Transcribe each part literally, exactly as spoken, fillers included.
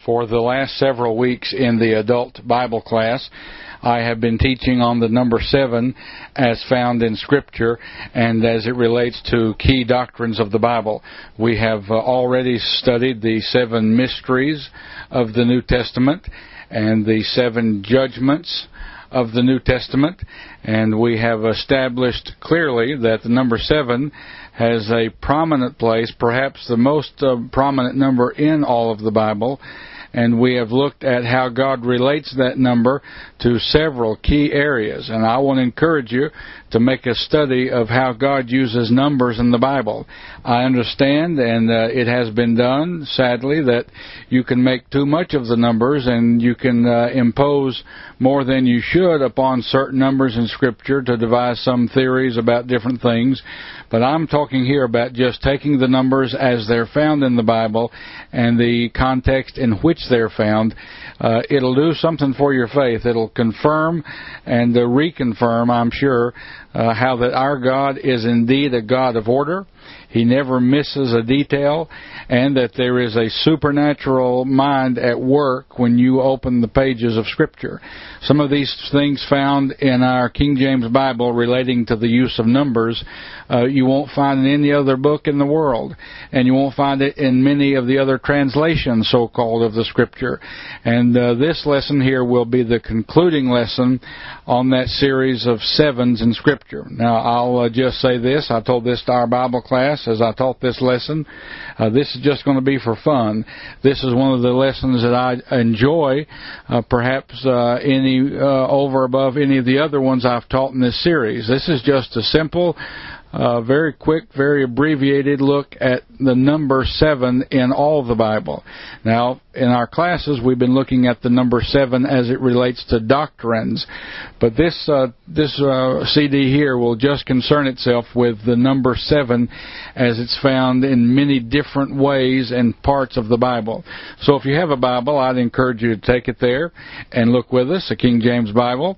For the last several weeks in the adult Bible class, I have been teaching on the number seven as found in Scripture and as it relates to key doctrines of the Bible. We have uh, already studied the seven mysteries of the New Testament and the seven judgments of the New Testament, and we have established clearly that the number seven has a prominent place, perhaps the most uh, prominent number in all of the Bible. And we have looked at how God relates that number to several key areas. And I want to encourage you to make a study of how God uses numbers in the Bible. I understand, and uh, it has been done, sadly, that you can make too much of the numbers and you can uh, impose more than you should upon certain numbers in Scripture to devise some theories about different things. But I'm talking here about just taking the numbers as they're found in the Bible and the context in which they're found. Uh, it'll do something for your faith. It'll confirm and uh, reconfirm, I'm sure, uh, how that our God is indeed a God of order. He never misses a detail, and that there is a supernatural mind at work when you open the pages of Scripture. Some of these things found in our King James Bible relating to the use of numbers, uh, you won't find in any other book in the world, and you won't find it in many of the other translations, so-called, of the Scripture. And uh, this lesson here will be the concluding lesson on that series of sevens in Scripture. Now, I'll uh, just say this. I told this to our Bible class as I taught this lesson. Uh, this is just going to be for fun. This is one of the lessons that I enjoy, uh, perhaps uh, any uh, over above any of the other ones I've taught in this series. This is just a simple, uh, very quick, very abbreviated look at the number seven in all of the Bible. Now, in our classes, we've been looking at the number seven as it relates to doctrines. But this uh, this uh, C D here will just concern itself with the number seven as it's found in many different ways and parts of the Bible. So if you have a Bible, I'd encourage you to take it there and look with us, a King James Bible.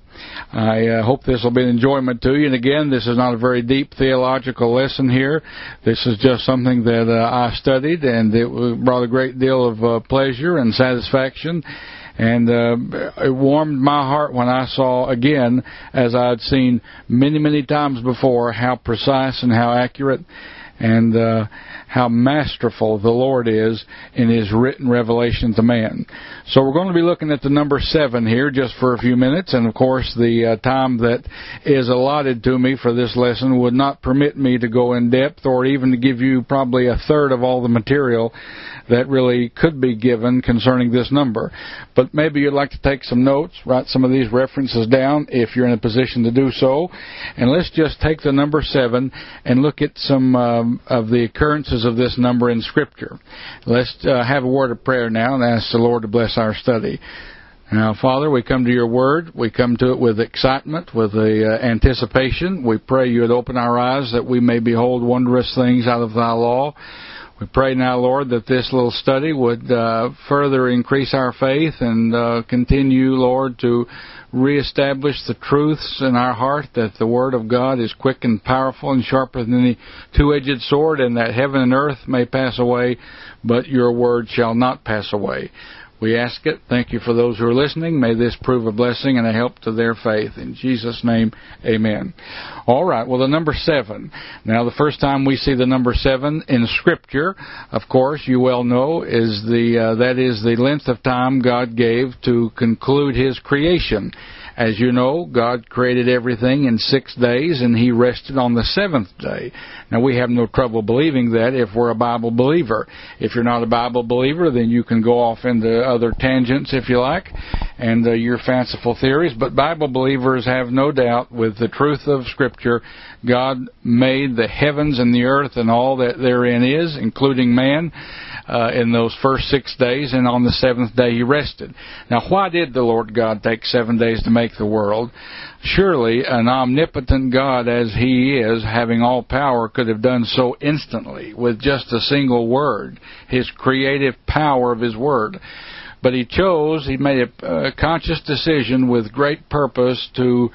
I uh, hope this will be an enjoyment to you. And again, this is not a very deep theological lesson here. This is just something that uh, I studied, and it brought a great deal of uh, pleasure and satisfaction. And uh, it warmed my heart when I saw, again, as I had seen many, many times before, how precise and how accurate and uh, how masterful the Lord is in His written revelation to man. So we're going to be looking at the number seven here just for a few minutes, and of course the uh, time that is allotted to me for this lesson would not permit me to go in depth or even to give you probably a third of all the material that really could be given concerning this number. But maybe you'd like to take some notes, write some of these references down if you're in a position to do so, and let's just take the number seven and look at some um, of the occurrences of this number in Scripture. Let's uh, have a word of prayer now and ask the Lord to bless our study. Now, Father, we come to your word. We come to it with excitement, with a, uh, anticipation. We pray you would open our eyes that we may behold wondrous things out of thy law. We pray now, Lord, that this little study would uh, further increase our faith and uh, continue, Lord, to reestablish the truths in our heart, that the Word of God is quick and powerful and sharper than any two-edged sword, and that heaven and earth may pass away, but your Word shall not pass away. We ask it. Thank you for those who are listening. May this prove a blessing and a help to their faith. In Jesus' name, amen. All right, well, the number seven. Now, the first time we see the number seven in Scripture, of course, you well know, is the uh, that is the length of time God gave to conclude His creation. As you know, God created everything in six days, and He rested on the seventh day. Now, we have no trouble believing that if we're a Bible believer. If you're not a Bible believer, then you can go off into other tangents, if you like, and uh, your fanciful theories. But Bible believers have no doubt with the truth of Scripture. God made the heavens and the earth and all that therein is, including man, uh, in those first six days, and on the seventh day He rested. Now, why did the Lord God take seven days to make the world? Surely an omnipotent God as He is, having all power, could have done so instantly with just a single word, His creative power of His word. But He chose, He made a, a conscious decision with great purpose to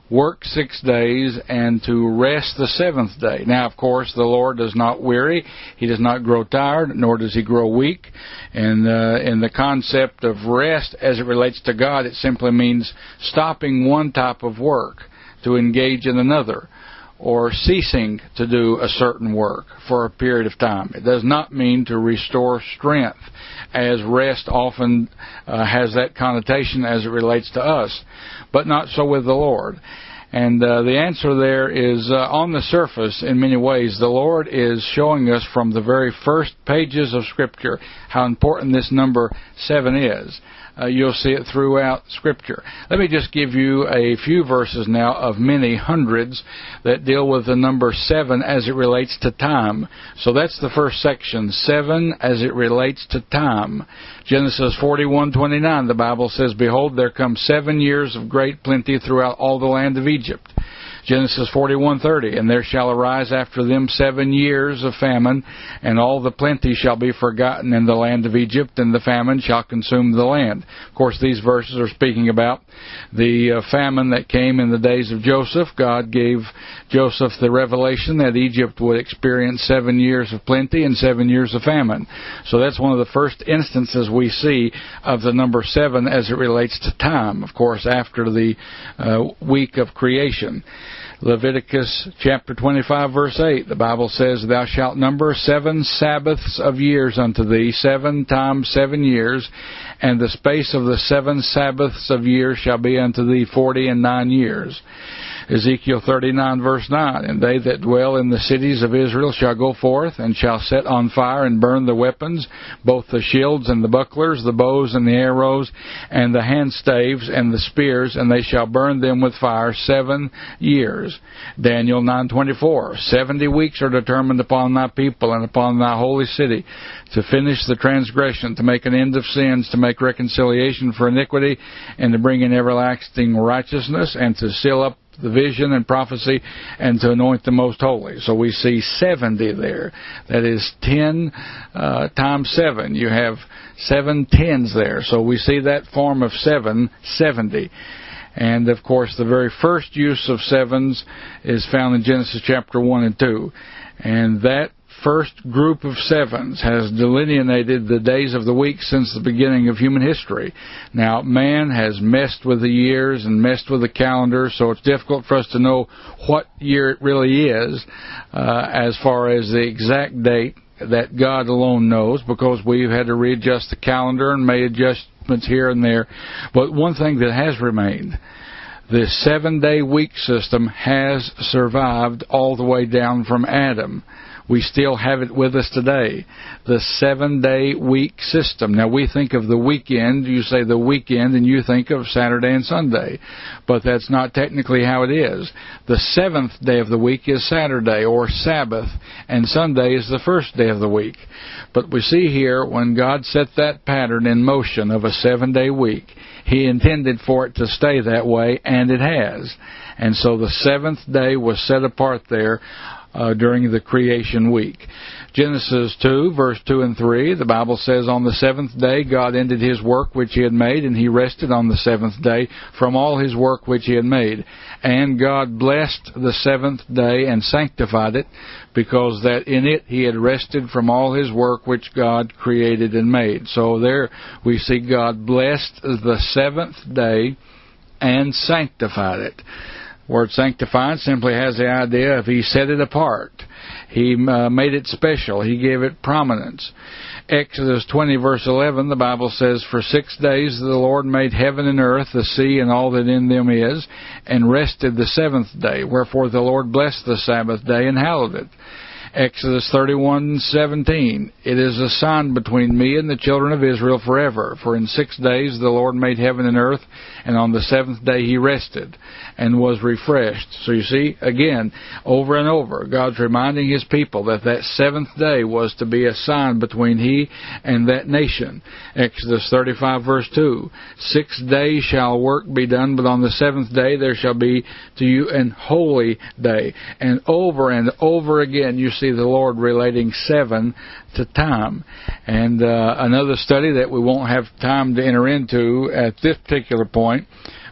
work six days and to rest the seventh day. Now, of course, the Lord does not weary. He does not grow tired, nor does He grow weak. And uh, in the concept of rest as it relates to God, it simply means stopping one type of work to engage in another, or ceasing to do a certain work for a period of time. It does not mean to restore strength, as rest often uh, has that connotation as it relates to us, but not so with the Lord. And uh, the answer there is uh, on the surface in many ways. The Lord is showing us from the very first pages of Scripture how important this number seven is. Uh, you'll see it throughout Scripture. Let me just give you a few verses now of many hundreds that deal with the number seven as it relates to time. So that's the first section, seven as it relates to time. Genesis forty-one twenty-nine, the Bible says, "Behold, there come seven years of great plenty throughout all the land of Egypt." Genesis forty-one thirty, "And there shall arise after them seven years of famine, and all the plenty shall be forgotten in the land of Egypt, and the famine shall consume the land." Of course, these verses are speaking about the uh, famine that came in the days of Joseph. God gave Joseph the revelation that Egypt would experience seven years of plenty and seven years of famine. So that's one of the first instances we see of the number seven as it relates to time, of course, after the uh, week of creation. Leviticus chapter twenty-five, verse eight, the Bible says, "Thou shalt number seven Sabbaths of years unto thee, seven times seven years, and the space of the seven Sabbaths of years shall be unto thee forty and nine years." Ezekiel thirty-nine, verse nine, "And they that dwell in the cities of Israel shall go forth, and shall set on fire and burn the weapons, both the shields and the bucklers, the bows and the arrows, and the handstaves and the spears, and they shall burn them with fire seven years." Daniel nine twenty-four, "Seventy weeks are determined upon thy people and upon thy holy city, to finish the transgression, to make an end of sins, to make reconciliation for iniquity, and to bring in everlasting righteousness, and to seal up the vision and prophecy, and to anoint the most holy." So we see seventy there. That is ten uh, times seven. You have seven tens there. So we see that form of seven, seventy. And, of course, the very first use of sevens is found in Genesis chapter one and two. And that first group of sevens has delineated the days of the week since the beginning of human history. Now, man has messed with the years and messed with the calendar, so it's difficult for us to know what year it really is uh, as far as the exact date that God alone knows, because we've had to readjust the calendar and made adjustments here and there. But one thing that has remained, the seven-day week system has survived all the way down from Adam. We still have it with us today, the seven-day week system. Now, we think of the weekend, you say the weekend, and you think of Saturday and Sunday. But that's not technically how it is. The seventh day of the week is Saturday, or Sabbath, and Sunday is the first day of the week. But we see here, when God set that pattern in motion of a seven-day week, He intended for it to stay that way, and it has. And so the seventh day was set apart there Uh, during the creation week. Genesis two, verse two and three, the Bible says, "On the seventh day God ended His work which He had made, and He rested on the seventh day from all His work which He had made. And God blessed the seventh day and sanctified it, because that in it He had rested from all His work which God created and made." So there we see God blessed the seventh day and sanctified it. Word sanctified simply has the idea of He set it apart. He uh, made it special. He gave it prominence. Exodus twenty, verse eleven, the Bible says, "For six days the Lord made heaven and earth, the sea, and all that in them is, and rested the seventh day. Wherefore the Lord blessed the Sabbath day and hallowed it." Exodus thirty-one seventeen, "It is a sign between me and the children of Israel forever. For in six days the Lord made heaven and earth, and on the seventh day He rested and was refreshed." So you see, again, over and over, God's reminding His people that that seventh day was to be a sign between He and that nation. Exodus thirty-five, verse two, "Six days shall work be done, but on the seventh day there shall be to you an holy day." And over and over again, you see the Lord relating seven to time. And uh, another study that we won't have time to enter into at this particular point,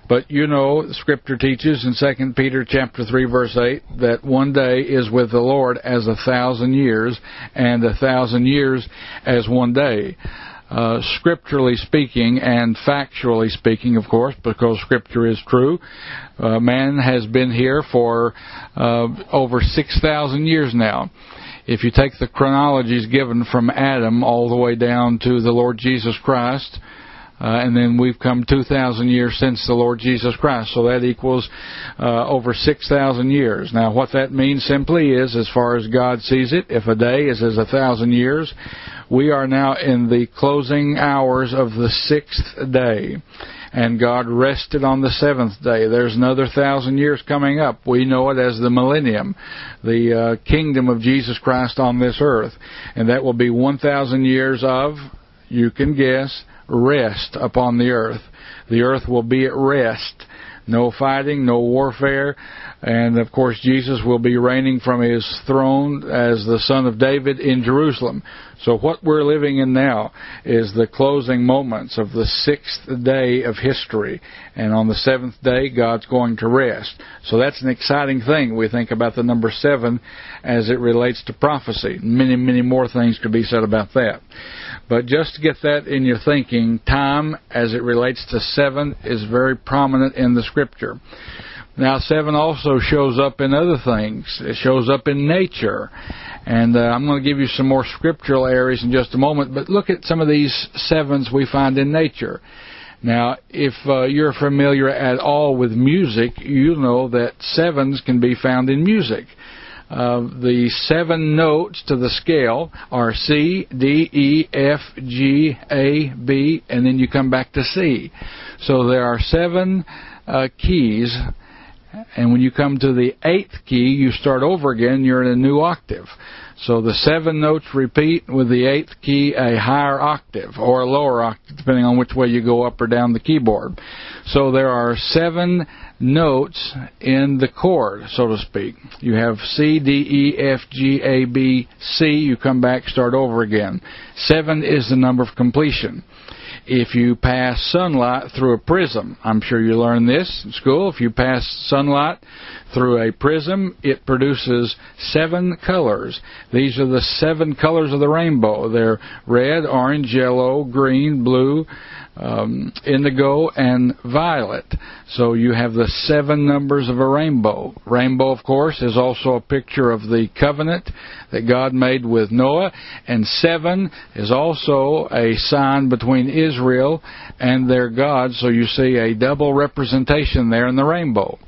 But you know, Scripture teaches in Second Peter chapter three, verse eight, that one day is with the Lord as a thousand years, and a thousand years as one day. Uh, scripturally speaking, and factually speaking, of course, because Scripture is true, uh, man has been here for uh, over six thousand years now. If you take the chronologies given from Adam all the way down to the Lord Jesus Christ, Uh, and then we've come two thousand years since the Lord Jesus Christ. So that equals uh, over six thousand years. Now, what that means simply is, as far as God sees it, if a day is as a thousand years, we are now in the closing hours of the sixth day. And God rested on the seventh day. There's another thousand years coming up. We know it as the millennium, the uh, kingdom of Jesus Christ on this earth. And that will be one thousand years of, you can guess, rest upon the earth. The earth will be at rest. No fighting, no warfare. And, of course, Jesus will be reigning from his throne as the Son of David in Jerusalem. So what we're living in now is the closing moments of the sixth day of history. And on the seventh day, God's going to rest. So that's an exciting thing. We think about the number seven as it relates to prophecy. Many, many more things could be said about that. But just to get that in your thinking, time as it relates to seven is very prominent in the Scripture. Now, seven also shows up in other things. It shows up in nature. And uh, I'm going to give you some more scriptural areas in just a moment, but look at some of these sevens we find in nature. Now, if uh, you're familiar at all with music, you know that sevens can be found in music. Uh, the seven notes to the scale are C, D, E, F, G, A, B, and then you come back to C. So there are seven uh, keys, and when you come to the eighth key, you start over again, you're in a new octave. So the seven notes repeat with the eighth key a higher octave or a lower octave, depending on which way you go up or down the keyboard. So there are seven notes in the chord, so to speak. You have C, D, E, F, G, A, B, C. You come back, start over again. Seven is the number of completion. If you pass sunlight through a prism, I'm sure you learned this in school, if you pass sunlight through a prism, it produces seven colors. These are the seven colors of the rainbow. They're red, orange, yellow, green, blue, um, indigo, and violet. So you have the seven numbers of a rainbow. Rainbow, of course, is also a picture of the covenant that God made with Noah, and seven is also a sign between Israel and their God, so you see a double representation there in the rainbow.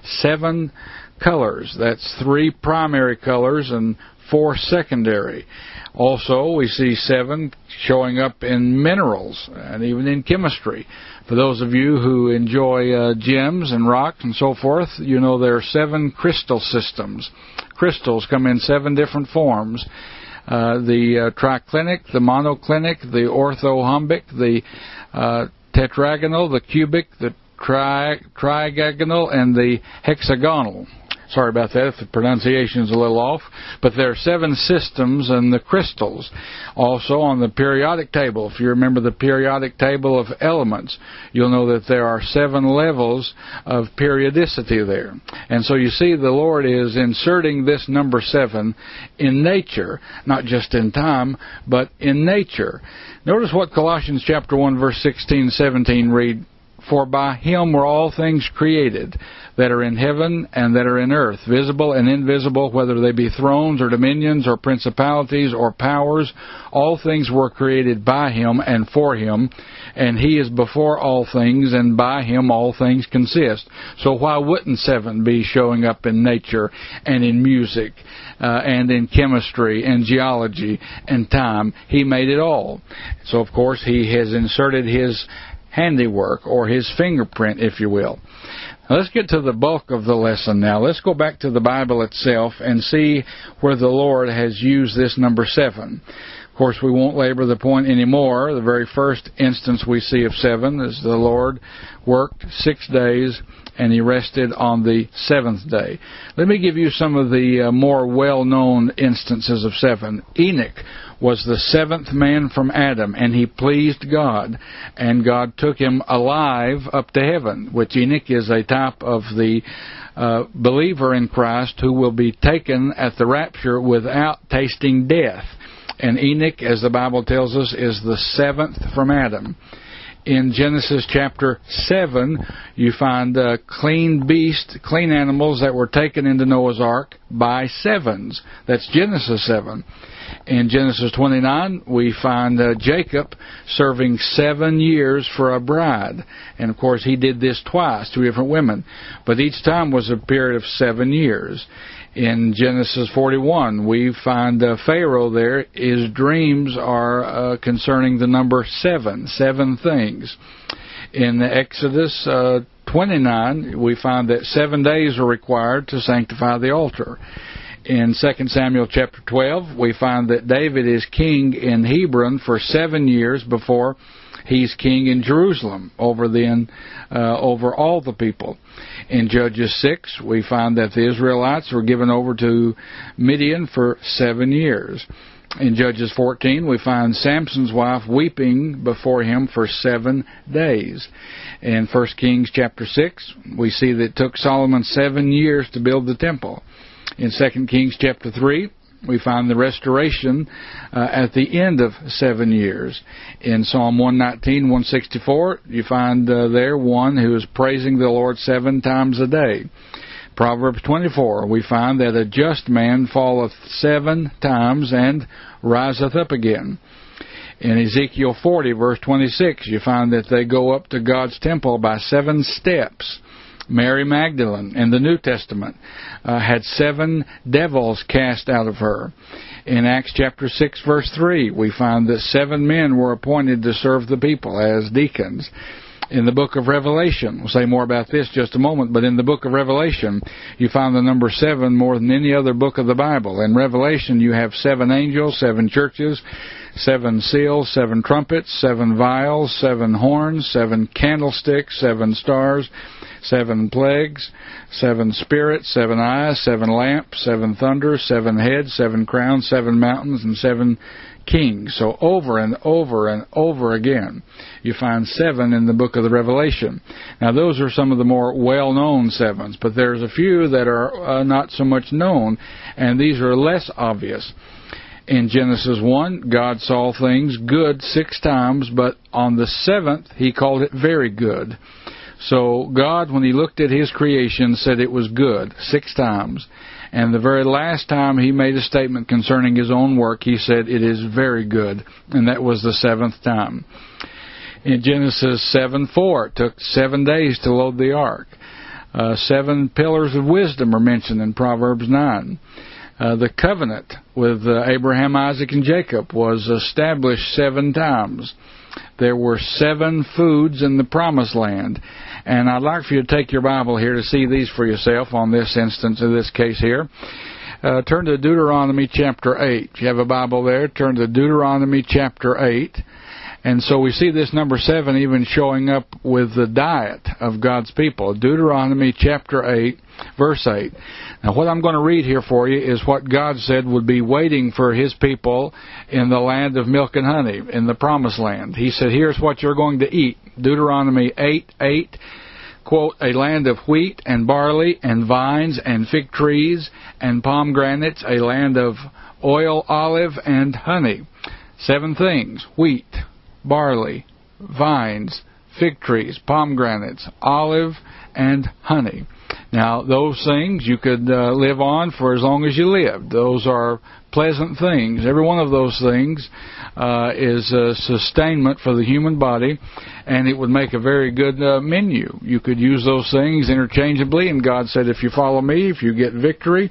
Seven colors. That's three primary colors and four secondary. Also, we see seven showing up in minerals and even in chemistry. For those of you who enjoy uh, gems and rocks and so forth, you know there are seven crystal systems. Crystals come in seven different forms. Uh, the uh, triclinic, the monoclinic, the orthorhombic, the uh, tetragonal, the cubic, the tri- trigonal, and the hexagonal. Sorry about that if the pronunciation is a little off. But there are seven systems and the crystals. Also on the periodic table, if you remember the periodic table of elements, you'll know that there are seven levels of periodicity there. And so you see the Lord is inserting this number seven in nature, not just in time, but in nature. Notice what Colossians chapter one, verse sixteen, seventeen read. For by him were all things created, that are in heaven and that are in earth, visible and invisible, whether they be thrones or dominions or principalities or powers. All things were created by him and for him, and he is before all things, and by him all things consist. So why wouldn't seven be showing up in nature and in music uh, and in chemistry and geology and time? He made it all. So, of course, he has inserted his handiwork, or his fingerprint, if you will. Now, let's get to the bulk of the lesson now. Let's go back to the Bible itself and see where the Lord has used this number seven. Of course, we won't labor the point anymore. The very first instance we see of seven is the Lord worked six days and he rested on the seventh day. Let me give you some of the uh, more well-known instances of seven. Enoch was the seventh man from Adam, and he pleased God, and God took him alive up to heaven, which Enoch is a type of the uh, believer in Christ who will be taken at the rapture without tasting death. And Enoch, as the Bible tells us, is the seventh from Adam. In Genesis chapter seven, you find uh, clean beasts, clean animals that were taken into Noah's Ark by sevens. That's Genesis seven. In Genesis twenty-nine, we find uh, Jacob serving seven years for a bride. And, of course, he did this twice, two different women. But each time was a period of seven years. In Genesis forty-one, we find uh, Pharaoh there. His dreams are uh, concerning the number seven, seven things. In Exodus uh, twenty-nine, we find that seven days are required to sanctify the altar. In Second Samuel chapter twelve, we find that David is king in Hebron for seven years before he's king in Jerusalem over then uh, over all the people. In Judges six, we find that the Israelites were given over to Midian for seven years. In Judges fourteen, we find Samson's wife weeping before him for seven days. In First Kings chapter six, we see that it took Solomon seven years to build the temple. In Second Kings chapter three, we find the restoration uh, at the end of seven years. In Psalm one nineteen, one sixty-four, you find uh, there one who is praising the Lord seven times a day. Proverbs twenty-four, we find that a just man falleth seven times and riseth up again. In Ezekiel forty, verse twenty-six, you find that they go up to God's temple by seven steps. Mary Magdalene in the New Testament uh, had seven devils cast out of her. In Acts chapter six, verse three, we find that seven men were appointed to serve the people as deacons. In the book of Revelation, we'll say more about this just a moment, but in the book of Revelation, you find the number seven more than any other book of the Bible. In Revelation, you have seven angels, seven churches, seven seals, seven trumpets, seven vials, seven horns, seven candlesticks, seven stars, seven plagues, seven spirits, seven eyes, seven lamps, seven thunders, seven heads, seven crowns, seven mountains, and seven kings. So over and over and over again, you find seven in the book of the Revelation. Now, those are some of the more well-known sevens, but there's a few that are uh, not so much known, and these are less obvious. In Genesis one, God saw things good six times, but on the seventh, He called it very good. So God, when He looked at His creation, said it was good six times. And the very last time He made a statement concerning His own work, He said, it is very good. And that was the seventh time. In Genesis seven four, it took seven days to load the ark. Uh, seven pillars of wisdom are mentioned in Proverbs nine. Uh, the covenant with uh, Abraham, Isaac, and Jacob was established seven times. There were seven foods in the promised land. And I'd like for you to take your Bible here to see these for yourself on this instance, in this case here. Uh, turn to Deuteronomy chapter eight. If you have a Bible there, turn to Deuteronomy chapter eight. And so we see this number seven even showing up with the diet of God's people. Deuteronomy chapter eight, verse eight. Now, what I'm going to read here for you is what God said would be waiting for His people in the land of milk and honey, in the promised land. He said, here's what you're going to eat. Deuteronomy eight eight, quote, a land of wheat and barley and vines and fig trees and pomegranates, a land of oil, olive, and honey. Seven things: wheat, barley, vines, fig trees, pomegranates, olive, and honey. Now, those things you could uh, live on for as long as you lived. Those are pleasant things. Every one of those things uh, is a sustainment for the human body, and it would make a very good uh, menu. You could use those things interchangeably, and God said, if you follow me, if you get victory,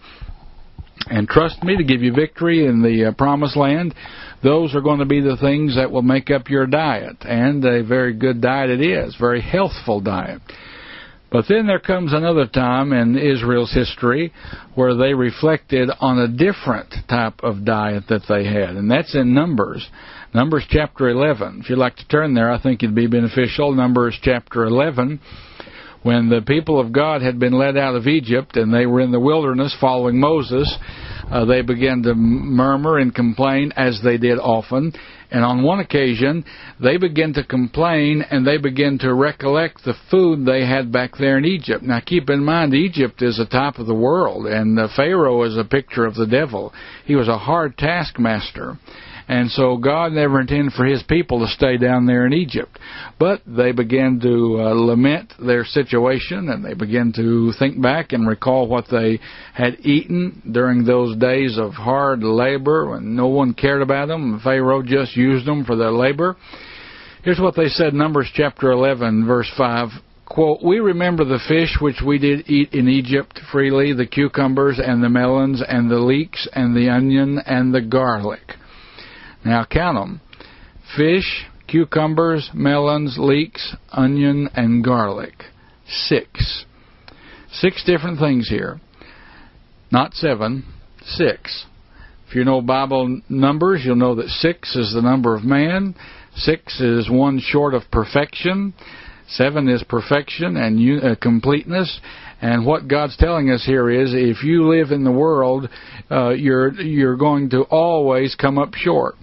and trust me to give you victory in the uh, promised land, those are going to be the things that will make up your diet. And a very good diet it is, very healthful diet. But then there comes another time in Israel's history where they reflected on a different type of diet that they had, and that's in Numbers. Numbers chapter eleven. If you'd like to turn there, I think it'd be beneficial. Numbers chapter eleven. When the people of God had been led out of Egypt and they were in the wilderness following Moses, uh, they began to murmur and complain, as they did often. And on one occasion, they began to complain and they began to recollect the food they had back there in Egypt. Now keep in mind, Egypt is a type of the world, and uh, Pharaoh is a picture of the devil. He was a hard taskmaster. And so God never intended for His people to stay down there in Egypt. But they began to uh, lament their situation, and they began to think back and recall what they had eaten during those days of hard labor when no one cared about them. Pharaoh just used them for their labor. Here's what they said, Numbers chapter eleven, verse five. Quote, "We remember the fish which we did eat in Egypt freely, the cucumbers and the melons and the leeks and the onion and the garlic." Now count them. Fish, cucumbers, melons, leeks, onion, and garlic. Six. Six different things here. Not seven, six. If you know Bible numbers, you'll know that six is the number of man. Six is one short of perfection. Seven is perfection and uh, completeness. And what God's telling us here is, if you live in the world, uh, you're you're going to always come up short.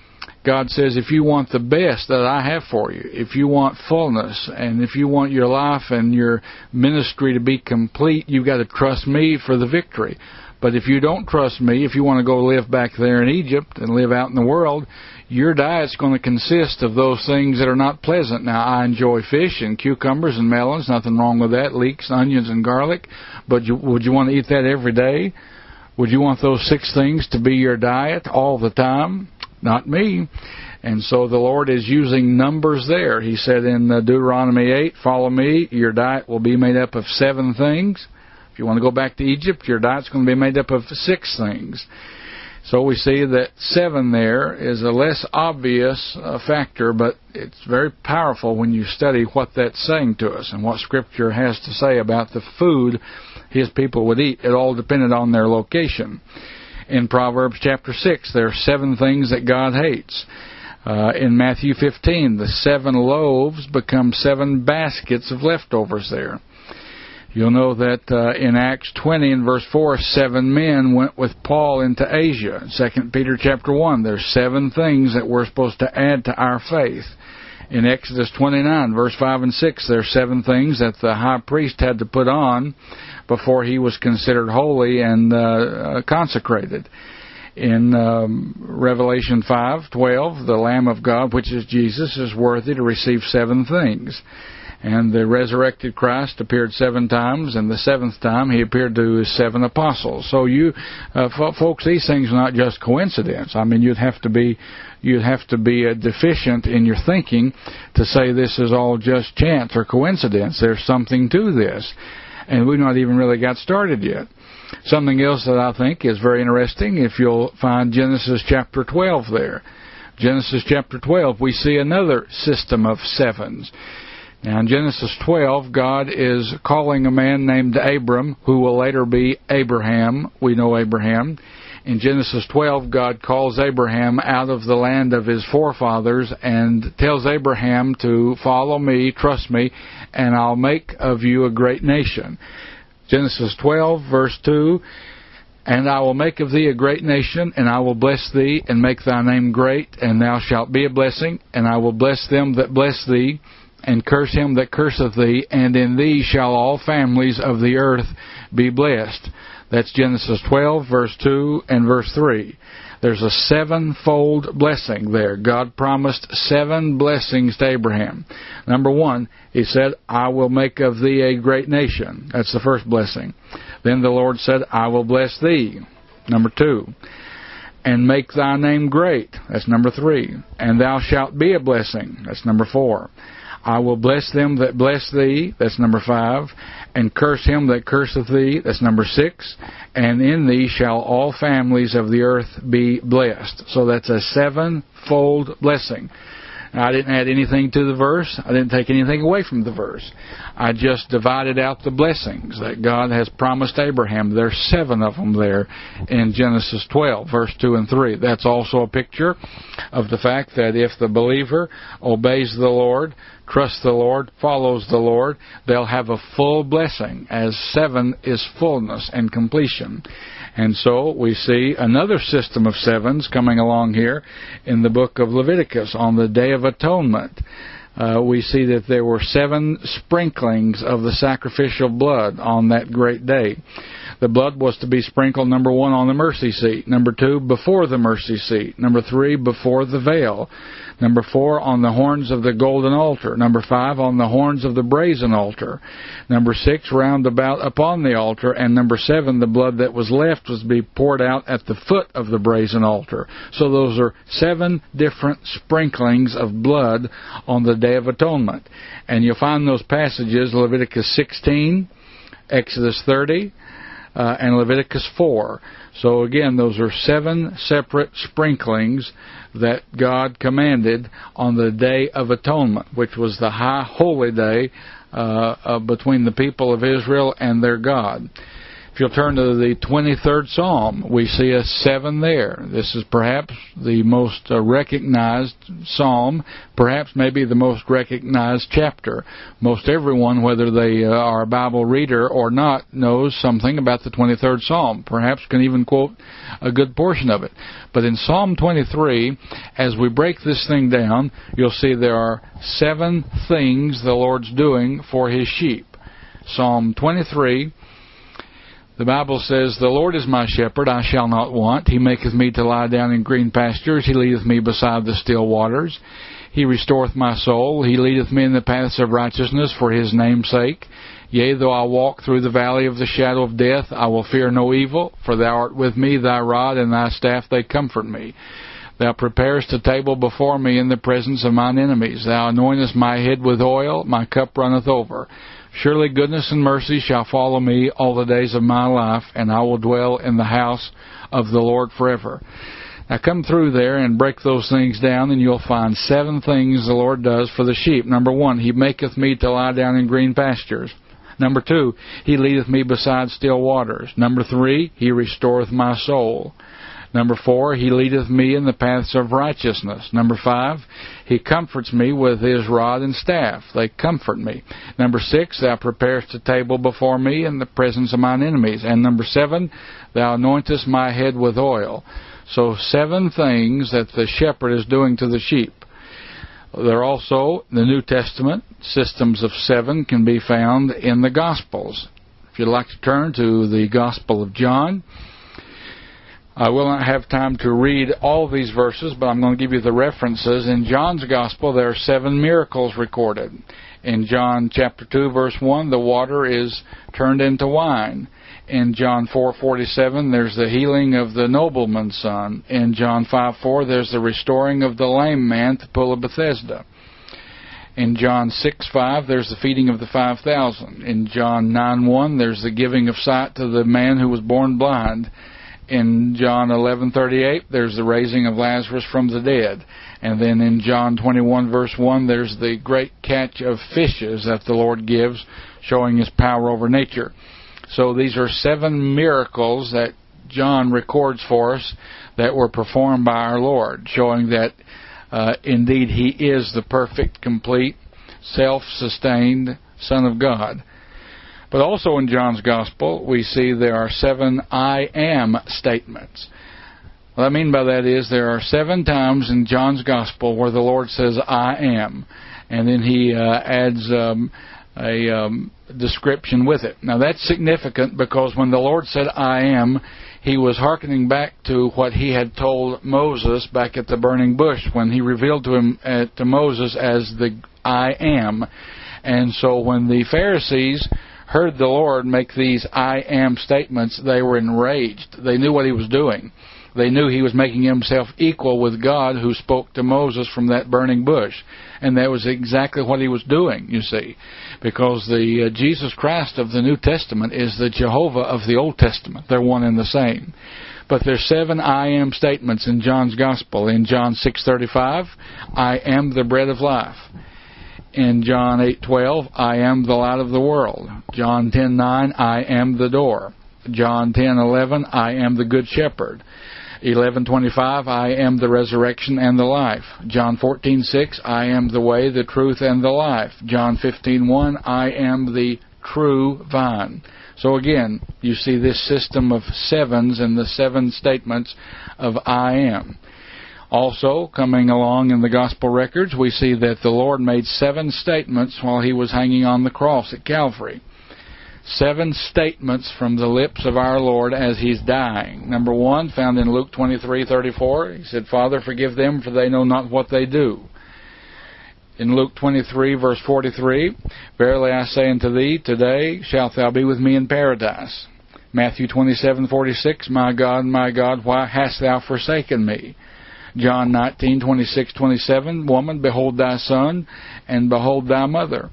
God says, if you want the best that I have for you, if you want fullness, and if you want your life and your ministry to be complete, you've got to trust me for the victory. But if you don't trust me, if you want to go live back there in Egypt and live out in the world, your diet's going to consist of those things that are not pleasant. Now, I enjoy fish and cucumbers and melons, nothing wrong with that, leeks, onions, and garlic, but you, would you want to eat that every day? Would you want those six things to be your diet all the time? Not me. And so the Lord is using numbers there. He said in Deuteronomy eight, "Follow me, your diet will be made up of seven things." If you want to go back to Egypt, your diet's going to be made up of six things. So we see that seven there is a less obvious uh, factor, but it's very powerful when you study what that's saying to us and what Scripture has to say about the food His people would eat. It all depended on their location. In Proverbs chapter six, there are seven things that God hates. Uh, in Matthew fifteen, the seven loaves become seven baskets of leftovers there. You'll know that uh, in Acts twenty and verse four, seven men went with Paul into Asia. In Second Peter chapter one, there's seven things that we're supposed to add to our faith. In Exodus twenty-nine, verse five and six, there are seven things that the high priest had to put on before he was considered holy and uh, consecrated. In um, Revelation five twelve, the Lamb of God, which is Jesus, is worthy to receive seven things. And the resurrected Christ appeared seven times, and the seventh time He appeared to His seven apostles. So you, uh, f- folks, these things are not just coincidence. I mean, you'd have to be, you'd have to be uh, deficient in your thinking to say this is all just chance or coincidence. There's something to this, and we've not even really got started yet. Something else that I think is very interesting, if you'll find Genesis chapter twelve there. Genesis chapter twelve, we see another system of sevens. Now, in Genesis twelve, God is calling a man named Abram, who will later be Abraham. We know Abraham. In Genesis twelve, God calls Abraham out of the land of his forefathers and tells Abraham to follow me, trust me, and I'll make of you a great nation. Genesis twelve, verse two, "And I will make of thee a great nation, and I will bless thee, and make thy name great, and thou shalt be a blessing, and I will bless them that bless thee, and curse him that curseth thee, and in thee shall all families of the earth be blessed." That's Genesis twelve, verse two and verse three. There's a sevenfold blessing there. God promised seven blessings to Abraham. Number one, He said, "I will make of thee a great nation." That's the first blessing. Then the Lord said, "I will bless thee." Number two, "And make thy name great." That's number three. "And thou shalt be a blessing." That's number four. "I will bless them that bless thee." That's number five. "And curse him that curseth thee." That's number six. "And in thee shall all families of the earth be blessed." So that's a sevenfold blessing. I didn't add anything to the verse. I didn't take anything away from the verse. I just divided out the blessings that God has promised Abraham. There's seven of them there in Genesis twelve, verse two and three. That's also a picture of the fact that if the believer obeys the Lord, trusts the Lord, follows the Lord, they'll have a full blessing, as seven is fullness and completion. And so we see another system of sevens coming along here in the book of Leviticus on the Day of Atonement. Uh, we see that there were seven sprinklings of the sacrificial blood on that great day. The blood was to be sprinkled, number one, on the mercy seat. Number two, before the mercy seat. Number three, before the veil. Number four, on the horns of the golden altar. Number five, on the horns of the brazen altar. Number six, round about upon the altar. And number seven, the blood that was left was to be poured out at the foot of the brazen altar. So those are seven different sprinklings of blood on the Day of Atonement. And you'll find those passages, Leviticus sixteen, Exodus thirty, Uh, and Leviticus four. So again, those are seven separate sprinklings that God commanded on the Day of Atonement, which was the high holy day uh, uh, between the people of Israel and their God. If you'll turn to the twenty-third Psalm, we see a seven there. This is perhaps the most uh, recognized psalm, perhaps maybe the most recognized chapter. Most everyone, whether they uh, are a Bible reader or not, knows something about the twenty-third Psalm, perhaps can even quote a good portion of it. But in Psalm twenty-three, as we break this thing down, you'll see there are seven things the Lord's doing for His sheep. Psalm twenty-three, the Bible says, "The Lord is my shepherd, I shall not want. He maketh me to lie down in green pastures. He leadeth me beside the still waters. He restoreth my soul. He leadeth me in the paths of righteousness for His name's sake. Yea, though I walk through the valley of the shadow of death, I will fear no evil, for Thou art with me, Thy rod and Thy staff, they comfort me. Thou preparest a table before me in the presence of mine enemies. Thou anointest my head with oil, my cup runneth over. Surely goodness and mercy shall follow me all the days of my life, and I will dwell in the house of the Lord forever." Now come through there and break those things down, and you'll find seven things the Lord does for the sheep. Number one, He maketh me to lie down in green pastures. Number two, He leadeth me beside still waters. Number three, He restoreth my soul. Number four, He leadeth me in the paths of righteousness. Number five, He comforts me with His rod and staff. They comfort me. Number six, Thou preparest a table before me in the presence of mine enemies. And number seven, Thou anointest my head with oil. So seven things that the shepherd is doing to the sheep. There are also, the New Testament, systems of seven can be found in the Gospels. If you'd like to turn to the Gospel of John, I will not have time to read all these verses, but I'm going to give you the references. In John's Gospel, there are seven miracles recorded. In John chapter two, verse one, the water is turned into wine. In John four forty-seven, there's the healing of the nobleman's son. In John five four, there's the restoring of the lame man at the pool of Bethesda. In John six five, there's the feeding of the five thousand. In John nine one, there's the giving of sight to the man who was born blind. In John eleven thirty-eight, there's the raising of Lazarus from the dead. And then in John twenty-one, verse one, there's the great catch of fishes that the Lord gives, showing His power over nature. So these are seven miracles that John records for us that were performed by our Lord, showing that uh, indeed He is the perfect, complete, self-sustained Son of God. But also in John's Gospel, we see there are seven I am statements. What I mean by that is there are seven times in John's Gospel where the Lord says, I am. And then He uh, adds um, a um, description with it. Now that's significant because when the Lord said, I am, He was hearkening back to what He had told Moses back at the burning bush when He revealed to him uh, to Moses as the I am. And so when the Pharisees heard the Lord make these I am statements, they were enraged. They knew what He was doing. They knew He was making Himself equal with God who spoke to Moses from that burning bush. And that was exactly what He was doing, you see. Because the uh, Jesus Christ of the New Testament is the Jehovah of the Old Testament. They're one and the same. But there's seven I am statements in John's Gospel. In John six thirty-five, I am the bread of life. In John eight twelve, I am the light of the world. John ten nine, I am the door. John ten eleven, I am the good shepherd. eleven twenty-five, I am the resurrection and the life. John fourteen six, I am the way, the truth, and the life. John fifteen one, I am the true vine. So again, you see this system of sevens and the seven statements of I am. Also, coming along in the Gospel records, we see that the Lord made seven statements while He was hanging on the cross at Calvary. Seven statements from the lips of our Lord as He's dying. Number one, found in Luke twenty-three thirty-four, He said, Father, forgive them, for they know not what they do. In Luke twenty-three, verse forty-three, Verily I say unto thee, today shalt thou be with me in paradise. Matthew twenty-seven forty-six, My God, my God, why hast thou forsaken me? John nineteen twenty-six twenty-seven, Woman, behold thy son, and behold thy mother.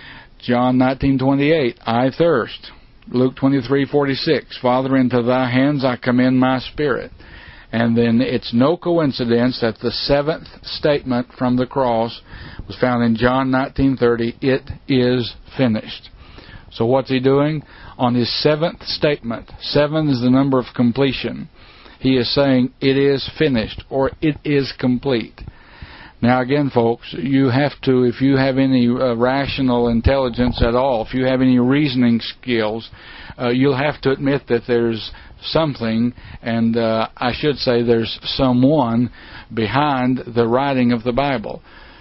John nineteen twenty-eight, I thirst. Luke twenty-three forty-six, Father, into thy hands I commend my spirit. And then it's no coincidence that the seventh statement from the cross was found in John nineteen thirty, it is finished. So what's He doing? On His seventh statement, seven is the number of completion. He is saying, it is finished, or it is complete. Now again, folks, you have to, if you have any uh, rational intelligence at all, if you have any reasoning skills, uh, you'll have to admit that there's something, and uh, I should say there's someone behind the writing of the Bible.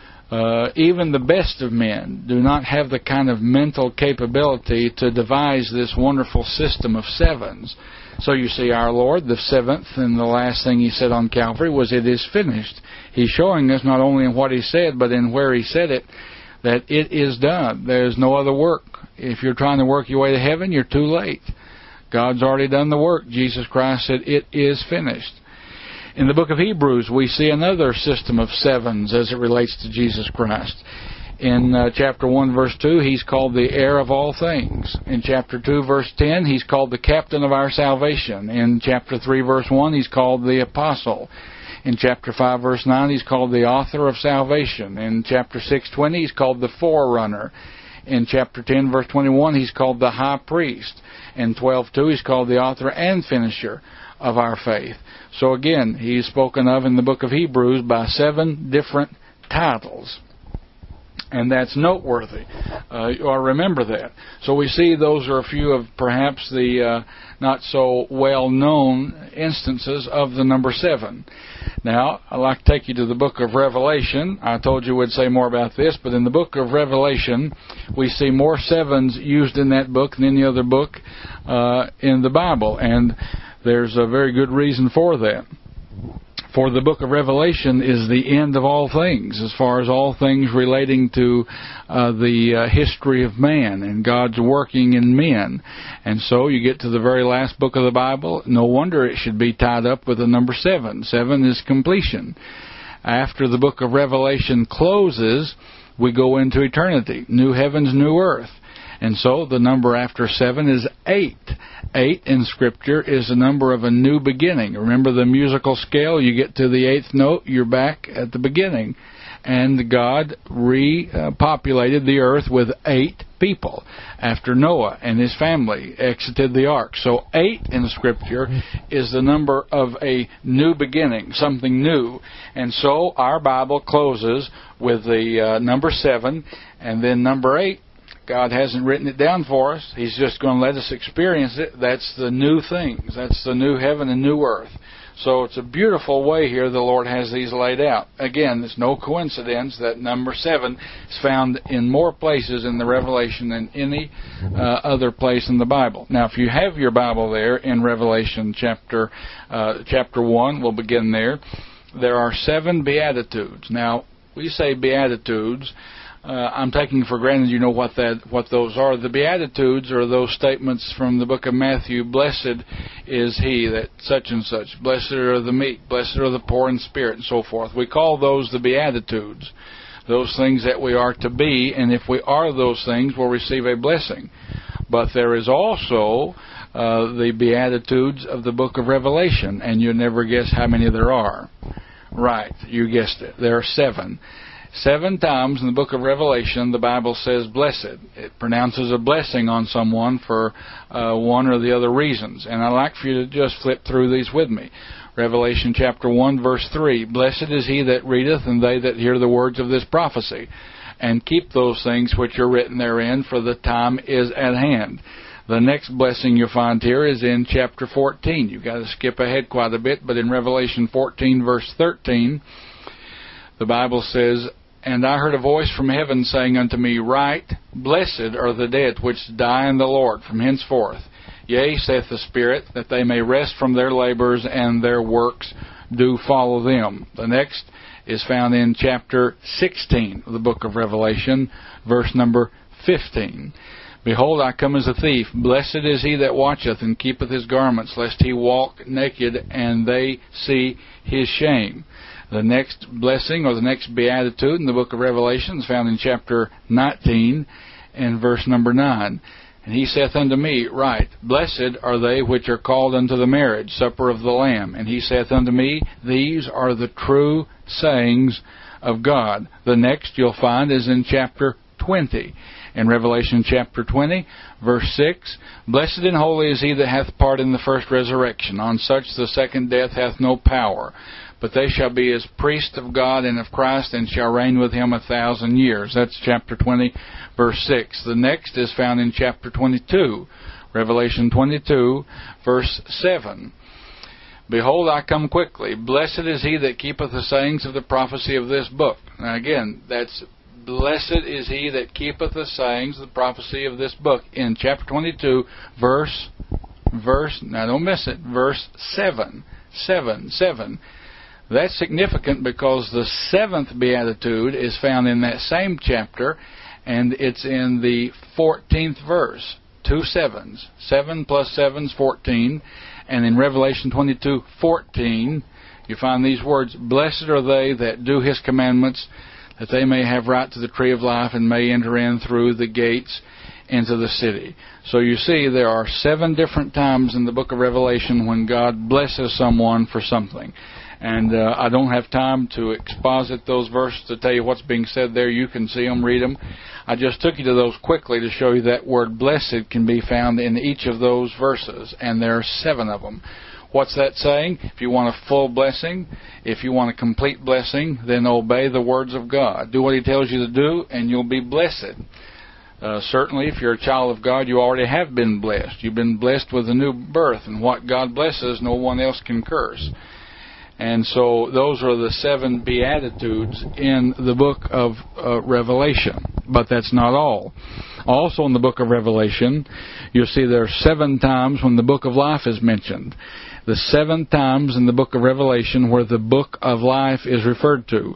Uh, even the best of men do not have the kind of mental capability to devise this wonderful system of sevens. So you see, our Lord, the seventh and the last thing He said on Calvary was, it is finished. He's showing us not only in what He said, but in where He said it, that it is done. There's no other work. If you're trying to work your way to heaven, you're too late. God's already done the work. Jesus Christ said, it is finished. In the book of Hebrews, we see another system of sevens as it relates to Jesus Christ. In uh, chapter one, verse two, He's called the heir of all things. In chapter two, verse ten, He's called the captain of our salvation. In chapter three, verse one, He's called the apostle. In chapter five, verse nine, He's called the author of salvation. In chapter six twenty, He's called the forerunner. In chapter ten, verse twenty-one, He's called the high priest. In twelve two, He's called the author and finisher of our faith. So again, He's spoken of in the book of Hebrews by seven different titles. And that's noteworthy. Uh, or remember that. So we see those are a few of perhaps the uh, not so well-known instances of the number seven. Now, I'd like to take you to the book of Revelation. I told you we'd say more about this, but in the book of Revelation, we see more sevens used in that book than any other book uh, in the Bible. And there's a very good reason for that. For the book of Revelation is the end of all things, as far as all things relating to uh, the uh, history of man and God's working in men. And so you get to the very last book of the Bible. No wonder it should be tied up with the number seven. Seven is completion. After the book of Revelation closes, we go into eternity. New heavens, new earth. And so the number after seven is eight. Eight in Scripture is the number of a new beginning. Remember the musical scale? You get to the eighth note, you're back at the beginning. And God repopulated the earth with eight people after Noah and his family exited the ark. So eight in Scripture is the number of a new beginning, something new. And so our Bible closes with the uh, number seven, and then number eight. God hasn't written it down for us. He's just going to let us experience it. That's the new things. That's the new heaven and new earth. So it's a beautiful way here the Lord has these laid out. Again, it's no coincidence that number seven is found in more places in the Revelation than any uh, other place in the Bible. Now, if you have your Bible there in Revelation chapter uh, chapter one, we'll begin there. There are seven Beatitudes. Now, we say Beatitudes. Uh, I'm taking for granted you know what that what those are. The Beatitudes are those statements from the book of Matthew. Blessed is he that such and such. Blessed are the meek. Blessed are the poor in spirit, and so forth. We call those the Beatitudes, those things that we are to be, and if we are those things, we'll receive a blessing. But there is also uh, the Beatitudes of the book of Revelation, and you'll never guess how many there are. Right, you guessed it. There are seven. Seven times in the book of Revelation, the Bible says blessed. It pronounces a blessing on someone for uh, one or the other reasons. And I'd like for you to just flip through these with me. Revelation chapter one, verse three. Blessed is he that readeth, and they that hear the words of this prophecy, and keep those things which are written therein, for the time is at hand. The next blessing you'll find here is in chapter fourteen. You've got to skip ahead quite a bit, but in Revelation fourteen, verse thirteen, the Bible says, And I heard a voice from heaven saying unto me, Write, blessed are the dead which die in the Lord from henceforth. Yea, saith the Spirit, that they may rest from their labors, and their works do follow them. The next is found in chapter sixteen of the book of Revelation, verse number fifteen. Behold, I come as a thief. Blessed is he that watcheth, and keepeth his garments, lest he walk naked, and they see his shame. The next blessing, or the next beatitude in the book of Revelation, is found in chapter nineteen and verse number nine. And he saith unto me, Write, blessed are they which are called unto the marriage supper of the Lamb. And he saith unto me, These are the true sayings of God. The next you'll find is in chapter twenty. In Revelation chapter twenty, verse six, Blessed and holy is he that hath part in the first resurrection. On such the second death hath no power. But they shall be as priests of God and of Christ, and shall reign with him a thousand years. That's chapter twenty, verse six. The next is found in chapter twenty-two. Revelation twenty-two, verse seven. Behold, I come quickly. Blessed is he that keepeth the sayings of the prophecy of this book. Now again, that's blessed is he that keepeth the sayings of the prophecy of this book. In chapter twenty-two, verse, verse, now don't miss it, verse seven. Seven, seven. That's significant because the seventh beatitude is found in that same chapter, and it's in the fourteenth verse. Two sevens. Seven plus seven is fourteen. And in Revelation twenty-two, fourteen, you find these words, Blessed are they that do his commandments, that they may have right to the tree of life, and may enter in through the gates into the city. So you see, there are seven different times in the book of Revelation when God blesses someone for something. And uh, I don't have time to exposit those verses to tell you what's being said there. You can see them, read them. I just took you to those quickly to show you that word blessed can be found in each of those verses, and there are seven of them. What's that saying? If you want a full blessing, if you want a complete blessing, then obey the words of God. Do what he tells you to do, and you'll be blessed. Uh, certainly, if you're a child of God, you already have been blessed. You've been blessed with a new birth, and what God blesses, no one else can curse. And so those are the seven Beatitudes in the book of uh, Revelation. But that's not all. Also in the book of Revelation, you'll see there are seven times when the book of life is mentioned. The seven times in the book of Revelation where the book of life is referred to.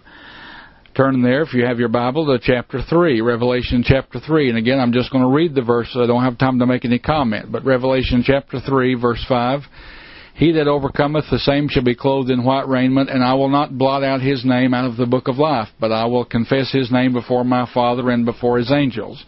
Turn there, if you have your Bible, to chapter three, Revelation chapter three. And again, I'm just going to read the verse, so I don't have time to make any comment. But Revelation chapter three, verse five. He that overcometh, the same shall be clothed in white raiment, and I will not blot out his name out of the book of life, but I will confess his name before my Father and before his angels.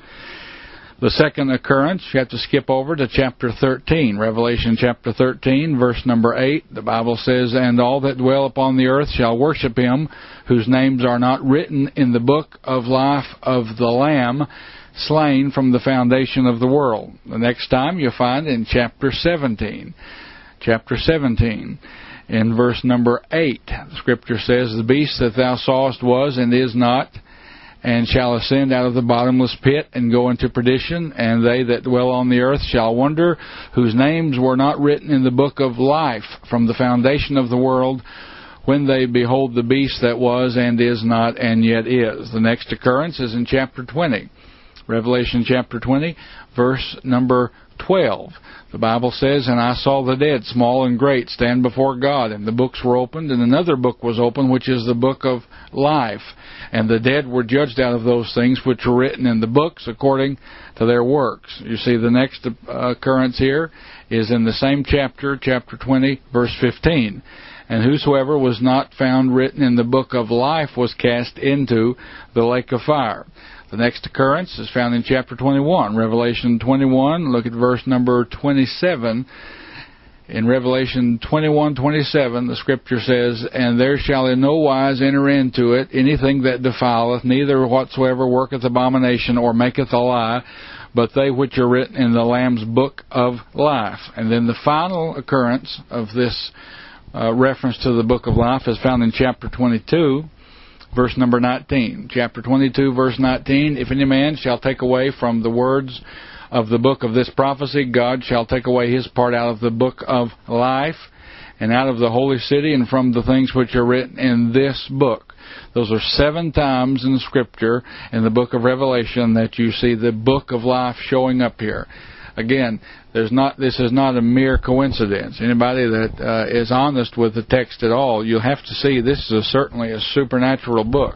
The second occurrence, you have to skip over to chapter thirteen, Revelation chapter thirteen, verse number eight. The Bible says, And all that dwell upon the earth shall worship him, whose names are not written in the book of life of the Lamb, slain from the foundation of the world. The next time you'll find in chapter seventeen. Chapter seventeen, in verse number eight, the Scripture says, The beast that thou sawest was and is not, and shall ascend out of the bottomless pit and go into perdition, and they that dwell on the earth shall wonder, whose names were not written in the book of life from the foundation of the world, when they behold the beast that was and is not and yet is. The next occurrence is in chapter twenty, Revelation chapter twenty, verse number twelve. The Bible says, And I saw the dead, small and great, stand before God, and the books were opened, and another book was opened, which is the book of life. And the dead were judged out of those things which were written in the books according to their works. You see, the next occurrence here is in the same chapter, chapter twenty, verse fifteen. And whosoever was not found written in the book of life was cast into the lake of fire. The next occurrence is found in chapter twenty-one, Revelation twenty-one. Look at verse number twenty-seven. In Revelation twenty-one twenty-seven, the Scripture says, "And there shall in no wise enter into it anything that defileth, neither whatsoever worketh abomination or maketh a lie, but they which are written in the Lamb's book of life." And then the final occurrence of this uh, reference to the book of life is found in chapter twenty-two, verse number nineteen. Chapter twenty-two, verse nineteen, "If any man shall take away from the words of the book of this prophecy, God shall take away his part out of the book of life, and out of the holy city, and from the things which are written in this book." Those are seven times in Scripture in the book of Revelation that you see the book of life showing up here. Again, there's not. This is not a mere coincidence. Anybody that uh, is honest with the text at all, you'll have to see this is a, certainly a supernatural book.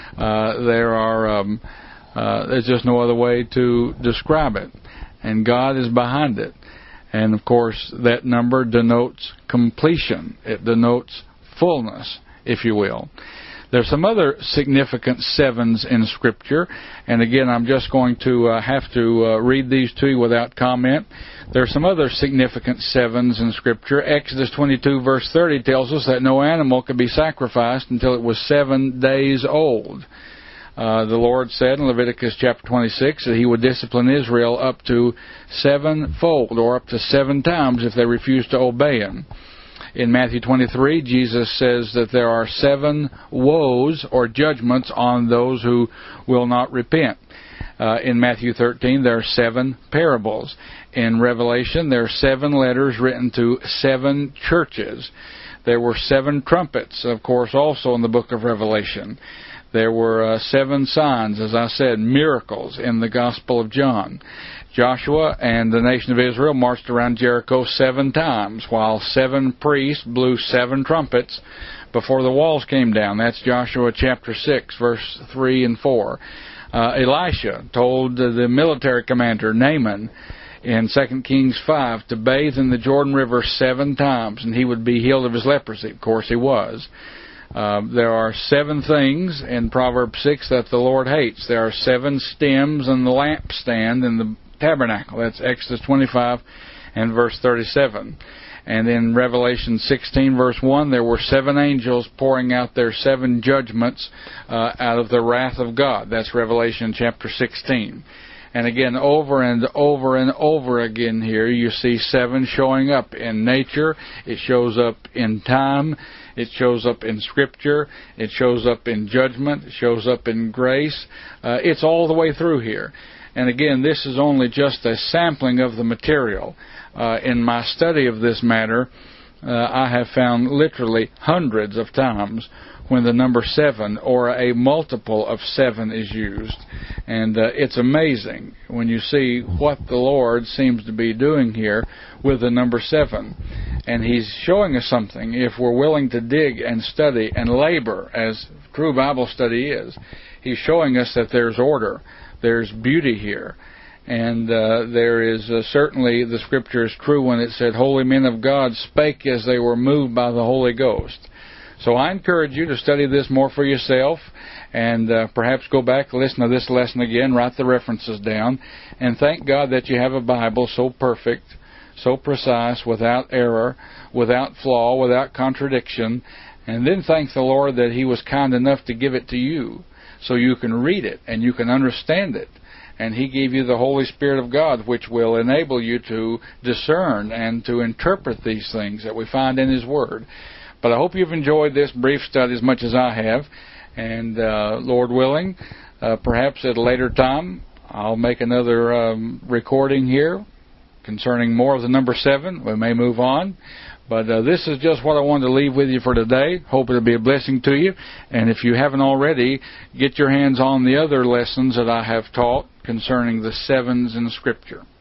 Uh, there are. Um, uh, there's just no other way to describe it, and God is behind it. And of course, that number denotes completion. It denotes fullness, if you will. There's some other significant sevens in Scripture, and again, I'm just going to uh, have to uh, read these to you without comment. There are some other significant sevens in Scripture. Exodus twenty-two, verse thirty tells us that no animal could be sacrificed until it was seven days old. Uh, the Lord said in Leviticus chapter twenty-six that He would discipline Israel up to sevenfold, or up to seven times if they refused to obey Him. In Matthew twenty-three, Jesus says that there are seven woes or judgments on those who will not repent. Uh, in Matthew thirteen, there are seven parables. In Revelation, there are seven letters written to seven churches. There were seven trumpets, of course, also in the book of Revelation. There were uh, seven signs, as I said, miracles in the Gospel of John. Joshua and the nation of Israel marched around Jericho seven times, while seven priests blew seven trumpets before the walls came down. That's Joshua chapter six, verse three and four. Uh, Elisha told the military commander, Naaman, in Second Kings five, to bathe in the Jordan River seven times, and he would be healed of his leprosy. Of course, he was. Uh, there are seven things in Proverbs six that the Lord hates. There are seven stems in the lampstand in the tabernacle. That's Exodus twenty-five and verse thirty-seven. And in Revelation sixteen, verse one, there were seven angels pouring out their seven judgments uh, out of the wrath of God. That's Revelation chapter sixteen. And again, over and over and over again here, you see seven showing up in nature. It shows up in time. It shows up in Scripture. It shows up in judgment. It shows up in grace. Uh, it's all the way through here. And again, this is only just a sampling of the material. Uh, in my study of this matter, uh, I have found literally hundreds of times when the number seven or a multiple of seven is used. And uh, it's amazing when you see what the Lord seems to be doing here with the number seven. And He's showing us something. If we're willing to dig and study and labor, as true Bible study is, He's showing us that there's order. There's beauty here. And uh, there is uh, certainly, the Scripture is true when it said, holy men of God spake as they were moved by the Holy Ghost. So I encourage you to study this more for yourself, and uh, perhaps go back, listen to this lesson again, write the references down, and thank God that you have a Bible so perfect, so precise, without error, without flaw, without contradiction, and then thank the Lord that He was kind enough to give it to you so you can read it and you can understand it. And He gave you the Holy Spirit of God, which will enable you to discern and to interpret these things that we find in His Word. But I hope you've enjoyed this brief study as much as I have. And uh, Lord willing, uh, perhaps at a later time, I'll make another um, recording here concerning more of the number seven. We may move on. But uh, this is just what I wanted to leave with you for today. Hope it'll be a blessing to you. And if you haven't already, get your hands on the other lessons that I have taught concerning the sevens in Scripture.